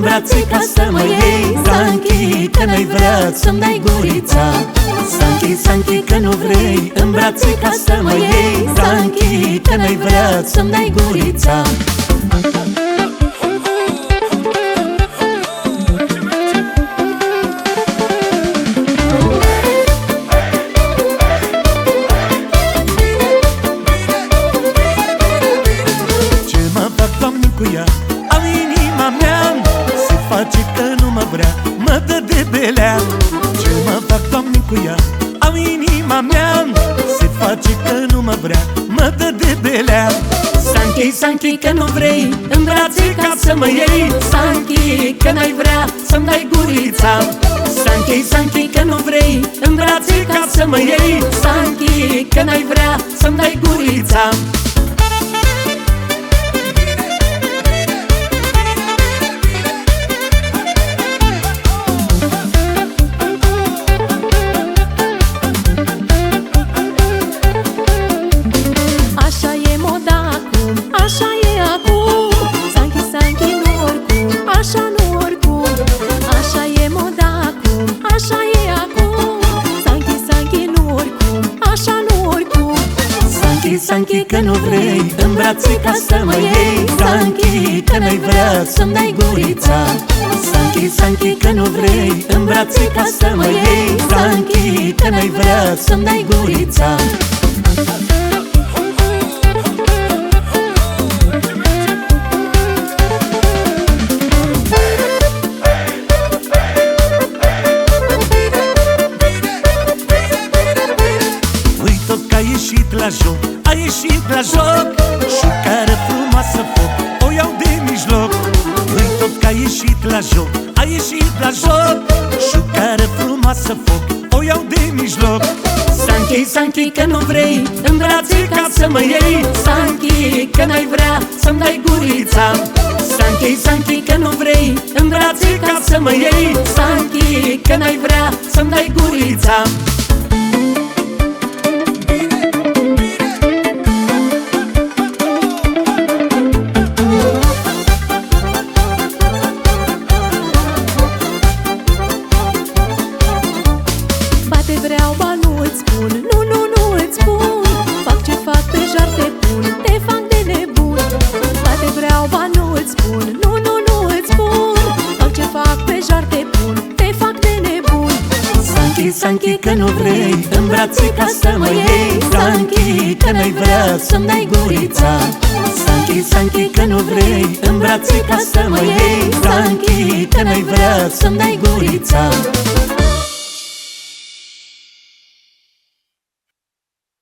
brațe ca să mă iei. Sanchi, că n-ai vrea să-mi dai gurița. Sanchi, Sanchi, că nu vrei în brațe ca să mă iei. Sanchi, că n-ai vrea să-mi dai gurița. Ce mă fac, Doamne, cu ea? Au inima mea, se face că nu mă vrea, mă dă de belea. Ce mă fac, Doamne, cu ea? Au inima mea, se face că nu mă vrea, mă dă de belea. Sanchi, Sanchi, că nu vrei în brațe ca să mă iei. Sanchi, că n-ai vrea să-mi dai gurița. Sanchi, Sanchi, că nu vrei în brațe ca să mă iei. Sanchi, că n-ai vrea să-mi dai gurița. Așa e acum, Sanchi, Sanchi, nu oricum, așa nu oricum. Așa e moda acum, așa e acum, Sanchi, Sanchi, nu oricum, așa nu oricum. Sanchi, Sanchi, că nu vrei în brațe ca să mă iei. Sanchi, că n-ai vrea să-mi dai gurița. Sanchi, Sanchi, că nu vrei în brațe ca să mă iei. Sanchi, că n-ai vrea să-mi dai gurița. A ieșit la joc, a ieșit la joc, și care frumoasă foc o iau de mijloc. Îi tot că a ieșit la joc, a ieșit la joc, și care frumoasă foc o iau de mijloc. Sanchi, Sanchi, că nu vrei în brațe ca să mă iei. Sanchi, că n-ai vrea să-mi dai gurița. Sanchi, Sanchi, că nu vrei în brațe ca să mă iei. Sanchi, că n-ai vrea să-mi dai gurița. Vreau, ba nu îți spun, nu, nu, nu îți spun. Fac ce fac, pe jar te pun, te fac de nebun. Bate vreau, ba nu îți spun, nu, nu, nu îți spun. Fac ce fac, pe jar te pun, te fac de nebun. Sanchi, Sanchi, că nu vrei în brațe ca să mă iei. Sanchi, că n-ai vrea să-mi dai gurița. Sanchi, Sanchi, că nu vrei în brațe ca să mă iei. Sanchi, că n-ai vrea să-mi dai gurița.